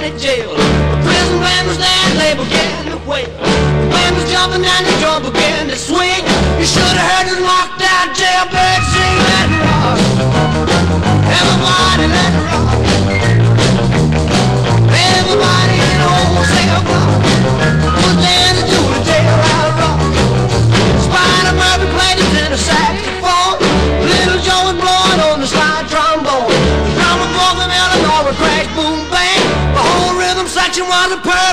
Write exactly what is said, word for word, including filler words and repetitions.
county jail. The prison band was there and they began to wail. The band was jumping and the drum began to swing. You should have heard the knocked out jailbird sing. Let it rock, everybody let it rock. Everybody in the whole cell block was there to do the jailhouse rock. Spider Murphy played the tenor saxophone. Little Joe was blowing on the slide trombone. The drummer boy from Illinois would crash, boom, bang. The whole rhythm section was a perfect